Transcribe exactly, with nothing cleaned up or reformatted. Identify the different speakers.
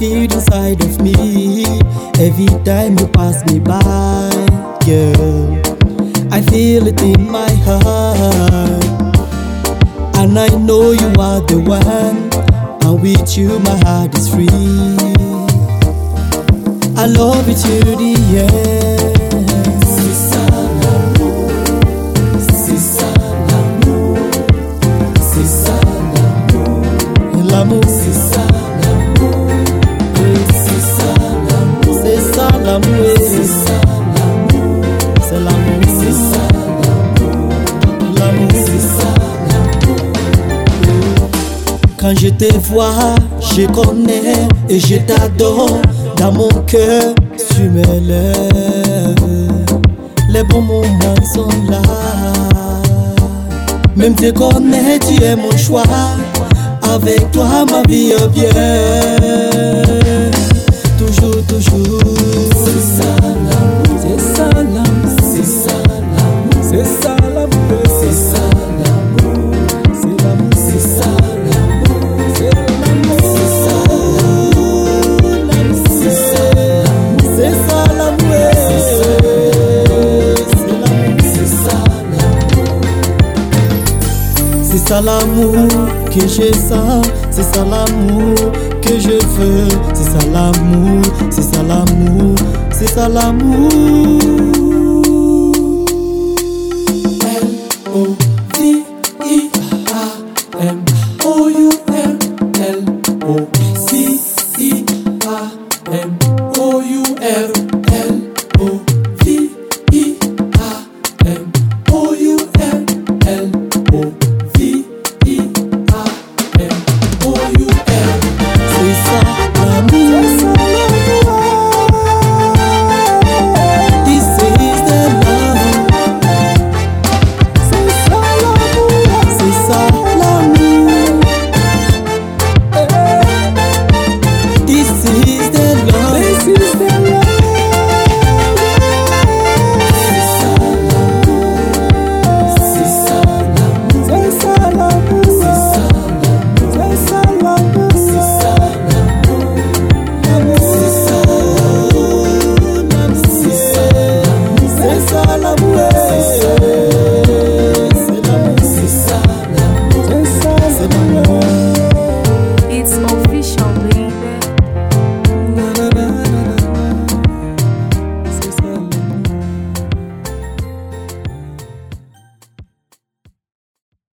Speaker 1: feel inside of me every time you pass me by, girl. I feel it in my heart, and I know you are the one, and with you my heart is free. I love you to the end. C'est ça l'amour, c'est ça l'amour, c'est ça l'amour, l'amour, c'est ça l'amour, c'est ça l'amour, c'est ça l'amour, c'est ça l'amour, c'est l'amour, c'est ça l'amour, l'amour, c'est ça l'amour. Quand je te vois, je connais et je t'adore. Dans mon cœur, tu me lèves. Les bons moments sont là. Même te connais, tu es mon choix. Avec toi, ma vie est bien. Toujours, toujours. C'est ça l'amour, c'est ça l'amour, c'est ça l'amour, c'est ça l'amour, c'est ça l'amour, c'est l'amour, c'est ça l'amour, c'est l'amour, c'est ça l'amour, c'est ça l'amour, c'est ça l'amour, c'est ça l'amour, c'est ça l'amour que je sens, c'est ça l'amour que je veux, c'est ça l'amour, c'est ça l'amour, c'est ça l'amour.